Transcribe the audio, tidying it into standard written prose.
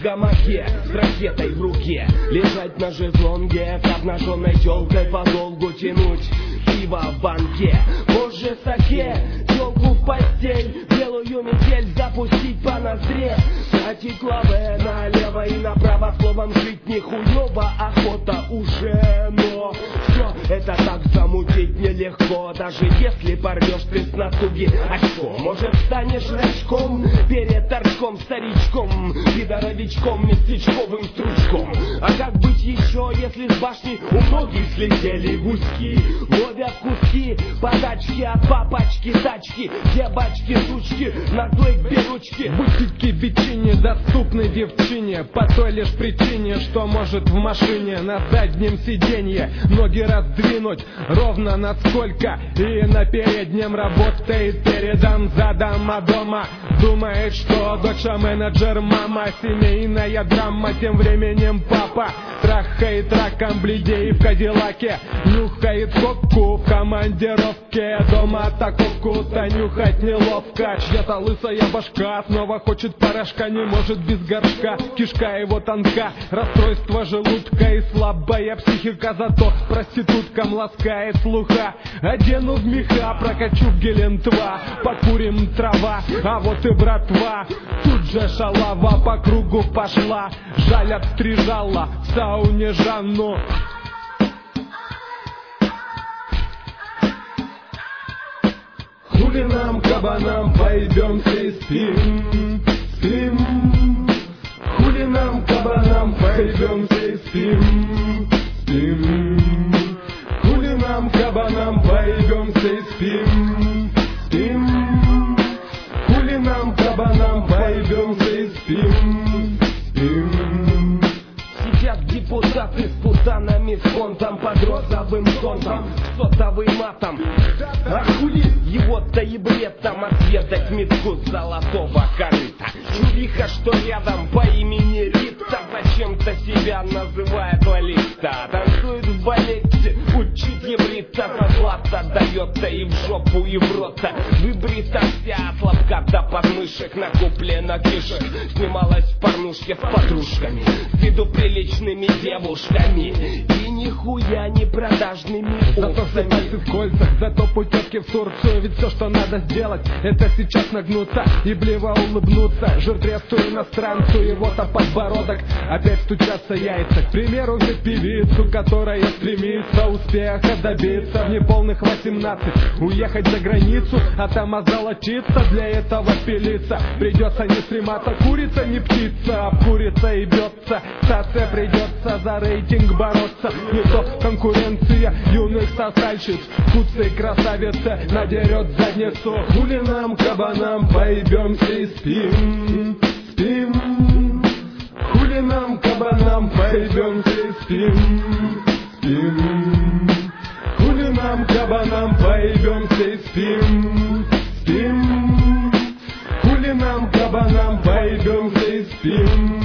в гамаке с ракетой в руке, лежать на шезлонге с обнаженной телкой, подолгу тянуть пиво в банке, позже саке, телку в постель, белую метель запустить по ноздре, тратить лаве налево и направо, словом жить нихуево, охота уже, но все это так замутить нелегко, даже если порвешь ты с натуги очко. Может, станешь рачком перед торчком, старичком, пидоровичком, местечковым стручком. А как быть еще, если с башни у многих слетели гуськи, ловят куски, подачки от папочки, тачки, где бачки, сучки, наглые беручки. Бутики ветчине доступны девчине по той лишь причине, что может в машине на заднем сиденье ноги раздвинуть ровно насколько, и на переднем работает передом, задом, а дома думает, что доча менеджер, мама, семейная драма. Тем временем папа трахает раком бледей в кадиллаке, нюхает кокку в командировке, дома таковку-то нюхать неловко. Чья-то лысая башка снова хочет порошка, не может без горшка, кишка его тонка, расстройство желудка и слабая психика, зато проституткам ласкает слуха. Одену в меха, прокачу в гелен-2, покурим трава, а вот и братва. Тут же шалава по кругу пошла, жаль отстрижала в сауне Жанну. Хули нам, кабанам, поебемся и спим, спим. Хули нам, кабанам, поебемся и спим, спим. Хули нам, кабанам, поебемся и спим, спим. Хули нам, кабанам, поебемся и спим, спим. Сидят депутаты с путанами, с фонтом под розовым зонтом, сотовым матом. А хули его-то и бред там отведать метку золотого корыта. Чувиха, что рядом по имени Рита, зачем-то себя называет Лолита. Танцует в балете, учит еврита, злато дает-то и в жопу, и в рот-то. Выбрита вся от лобка до подмышек, накуплена кишек, снималась в порнушке с подружками, с виду приличными девушками и нихуя не продажными зато все пальцы в кольцах, зато путевки в Турцию. Ведь все, что надо сделать, это сейчас нагнуться и блево улыбнуться жиртресту иностранцу. И вот подбородок, опять стучатся яйца. К примеру, взять певицу, которая стремится успеха добиться в неполных 18, уехать за границу, а там озолотиться, для этого пилиться. Придется не стрематься, курица не птица, обкурится и бьется. Стация придется за рейтинг бороться, не то конкуренция юных сосальщиц, куцей красавица надерет задницу. Хули нам, кабанам, поебемся и спим, спим. Хули нам, кабанам, поебемся и спим, спим. Хули нам, кабанам, поебемся и спим, спим. Хули нам, кабанам, поебемся и спим.